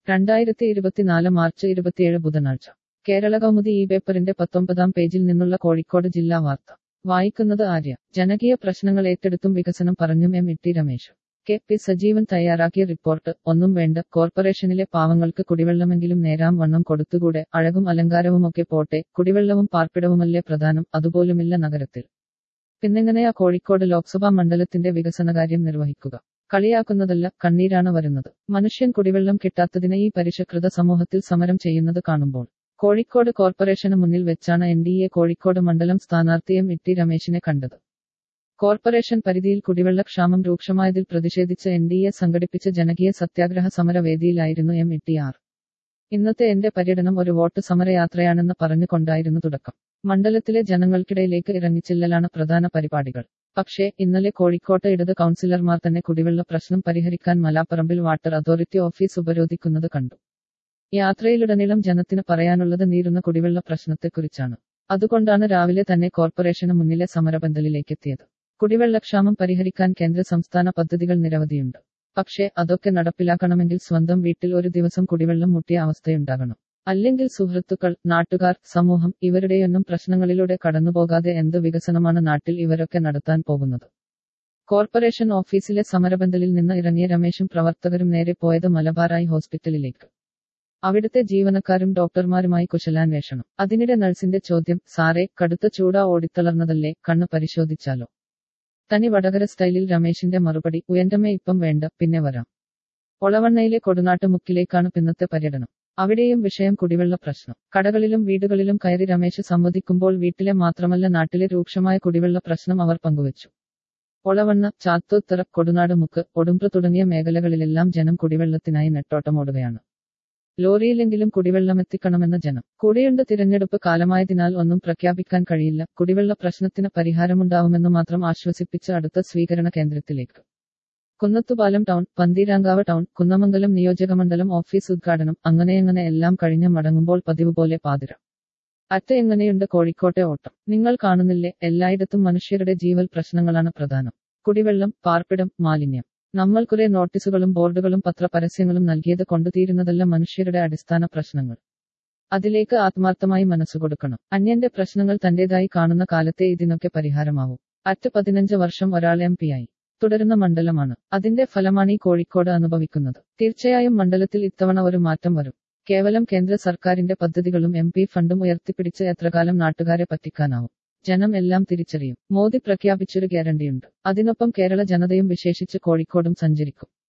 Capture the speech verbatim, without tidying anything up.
രണ്ടായിരത്തി ഇരുപത്തിനാല് മാർച്ച് ഇരുപത്തിയേഴ് ബുധനാഴ്ച കേരള കൗമുദി ഈ പേപ്പറിന്റെ പത്തൊമ്പതാം പേജിൽ നിന്നുള്ള കോഴിക്കോട് ജില്ലാ വാർത്ത വായിക്കുന്നത് ആര്യ. ജനകീയ പ്രശ്നങ്ങൾ ഏറ്റെടുത്തും വികസനം പറഞ്ഞും M T Ramesh. K P Sajeevan തയ്യാറാക്കിയ റിപ്പോർട്ട്. ഒന്നും വേണ്ട, കോർപ്പറേഷനിലെ പാവങ്ങൾക്ക് കുടിവെള്ളമെങ്കിലും നേരാം വണ്ണം കൊടുത്തുകൂടെ? അഴകും അലങ്കാരവുമൊക്കെ പോട്ടെ, കുടിവെള്ളവും പാർപ്പിടവുമല്ലേ പ്രധാനം, അതുപോലുമില്ല നഗരത്തിൽ. പിന്നെങ്ങനെയാ കോഴിക്കോട് ലോക്സഭാ മണ്ഡലത്തിന്റെ വികസനകാര്യം നിർവഹിക്കുക? കളിയാക്കുന്നതല്ല, കണ്ണീരാണ് വരുന്നത്. മനുഷ്യൻ കുടിവെള്ളം കിട്ടാത്തതിന് ഈ പരിഷ്കൃത സമൂഹത്തിൽ സമരം ചെയ്യുന്നത് കാണുമ്പോൾ. കോഴിക്കോട് കോർപ്പറേഷന് മുന്നിൽ വെച്ചാണ് എൻ ഡി എ കോഴിക്കോട് മണ്ഡലം സ്ഥാനാർത്ഥി എം ടി രമേശിനെ കണ്ടത്. കോർപ്പറേഷൻ പരിധിയിൽ കുടിവെള്ള ക്ഷാമം രൂക്ഷമായതിൽ പ്രതിഷേധിച്ച് എൻ ഡി എ സംഘടിപ്പിച്ച ജനകീയ സത്യാഗ്രഹ സമര വേദിയിലായിരുന്നു എം ടി ആർ. ഇന്നത്തെ എന്റെ പര്യടനം ഒരു വോട്ട് സമരയാത്രയാണെന്ന് പറഞ്ഞുകൊണ്ടായിരുന്നു തുടക്കം. മണ്ഡലത്തിലെ ജനങ്ങൾക്കിടയിലേക്ക് ഇറങ്ങിച്ചെല്ലലാണ് പ്രധാന പരിപാടികൾ. പക്ഷേ ഇന്നലെ കോഴിക്കോട്ട് ഇടത് കൗൺസിലർമാർ തന്നെ കുടിവെള്ള പ്രശ്നം പരിഹരിക്കാൻ മലാപ്പറമ്പിൽ വാട്ടർ അതോറിറ്റി ഓഫീസ് ഉപരോധിക്കുന്നത് കണ്ടു. യാത്രയിലുടനീളം ജനത്തിന് പറയാനുള്ളത് നീറുന്ന കുടിവെള്ള പ്രശ്നത്തെക്കുറിച്ചാണ്. അതുകൊണ്ടാണ് രാവിലെ തന്നെ കോർപ്പറേഷന് മുന്നിലെ സമരപന്തലിലേക്കെത്തിയത്. കുടിവെള്ളക്ഷാമം പരിഹരിക്കാൻ കേന്ദ്ര സംസ്ഥാന പദ്ധതികൾ നിരവധിയുണ്ട്. പക്ഷേ അതൊക്കെ നടപ്പിലാക്കണമെങ്കിൽ സ്വന്തം വീട്ടിൽ ഒരു ദിവസം കുടിവെള്ളം മുട്ടിയ അവസ്ഥയുണ്ടാകണം. അല്ലെങ്കിൽ സുഹൃത്തുക്കൾ, നാട്ടുകാർ, സമൂഹം ഇവരുടെയൊന്നും പ്രശ്നങ്ങളിലൂടെ കടന്നുപോകാതെ എന്ത് വികസനമാണ് നാട്ടിൽ ഇവരൊക്കെ നടത്താൻ പോകുന്നത്? കോർപ്പറേഷൻ ഓഫീസിലെ സമരപന്തലിൽ നിന്ന് ഇറങ്ങിയ രമേശും പ്രവർത്തകരും നേരെ പോയത് മലബാറായി ഹോസ്പിറ്റലിലേക്ക്. അവിടുത്തെ ജീവനക്കാരും ഡോക്ടർമാരുമായി കുശലാന്വേഷണം. അതിനിടെ നഴ്സിന്റെ ചോദ്യം: സാറേ, കടുത്ത ചൂടാ, ഓടിത്തളർന്നതല്ലേ, കണ്ണ് പരിശോധിച്ചാലോ? തനി വടകര സ്റ്റൈലിൽ രമേശിന്റെ മറുപടി: ഉയന്റമ്മേ, ഇപ്പം വേണ്ട, പിന്നെ വരാം. ഒളവണ്ണയിലെ കൊടുനാട്ടുമുക്കിലേക്കാണ് പിന്നത്തെ പര്യടനം. അവിടെയും വിഷയം കുടിവെള്ള പ്രശ്നം. കടകളിലും വീടുകളിലും കയറി രമേശ് സംവദിക്കുമ്പോൾ വീട്ടിലെ മാത്രമല്ല നാട്ടിലെ രൂക്ഷമായ കുടിവെള്ള പ്രശ്നം അവർ പങ്കുവച്ചു. ഒളവണ്ണ, ചാത്തോത്തറ, കൊടുനാടുമുക്ക്, ഒടുമ്പ്ര തുടങ്ങിയ മേഖലകളിലെല്ലാം ജനം കുടിവെള്ളത്തിനായി നെട്ടോട്ടമോടുകയാണ്. ലോറിയിലെങ്കിലും കുടിവെള്ളമെത്തിക്കണമെന്ന ജനം. കൂടെയുണ്ട് തിരഞ്ഞെടുപ്പ് കാലമായതിനാൽ ഒന്നും പ്രഖ്യാപിക്കാൻ കഴിയില്ല. കുടിവെള്ള പ്രശ്നത്തിന് പരിഹാരമുണ്ടാവുമെന്ന് മാത്രം ആശ്വസിപ്പിച്ച് അടുത്ത സ്വീകരണ കേന്ദ്രത്തിലേക്ക്. കുന്നത്തുപാലം ടൗൺ, പന്തീരാങ്കാവ് ടൗൺ, കുന്നമംഗലം നിയോജകമണ്ഡലം ഓഫീസ് ഉദ്ഘാടനം. അങ്ങനെയങ്ങനെ എല്ലാം കഴിഞ്ഞ് മടങ്ങുമ്പോൾ പതിവ് പോലെ പാതിര. അറ്റ എങ്ങനെയുണ്ട് കോഴിക്കോട്ടെ ഓട്ടം? നിങ്ങൾ കാണുന്നില്ലേ, എല്ലായിടത്തും മനുഷ്യരുടെ ജീവൽ പ്രശ്നങ്ങളാണ് പ്രധാനം. കുടിവെള്ളം, പാർപ്പിടം, മാലിന്യം. നമ്മൾ കുറെ നോട്ടീസുകളും ബോർഡുകളും പത്രപരസ്യങ്ങളും നൽകിയത് കൊണ്ടു തീരുന്നതല്ല മനുഷ്യരുടെ അടിസ്ഥാന പ്രശ്നങ്ങൾ. അതിലേക്ക് ആത്മാർത്ഥമായി മനസ്സുകൊടുക്കണം. അന്യന്റെ പ്രശ്നങ്ങൾ തന്റേതായി കാണുന്ന കാലത്തെ ഇതിനൊക്കെ പരിഹാരമാവും. അറ്റ് പതിനഞ്ച് വർഷം ഒരാൾ എം പി ആയി തുടരുന്ന മണ്ഡലമാണ്. അതിന്റെ ഫലമാണ് ഈ കോഴിക്കോട് അനുഭവിക്കുന്നത്. തീർച്ചയായും മണ്ഡലത്തിൽ ഇത്തവണ ഒരു മാറ്റം വരും. കേവലം കേന്ദ്ര സർക്കാരിന്റെ പദ്ധതികളും എം പി ഫണ്ടും ഉയർത്തിപ്പിടിച്ച് എത്രകാലം നാട്ടുകാരെ പറ്റിക്കാനാവും? ജനം എല്ലാം തിരിച്ചറിയും. മോദി പ്രഖ്യാപിച്ചൊരു ഗ്യാരണ്ടിയുണ്ട്. അതിനൊപ്പം കേരള ജനതയും വിശേഷിച്ച് കോഴിക്കോടും സഞ്ചരിക്കും.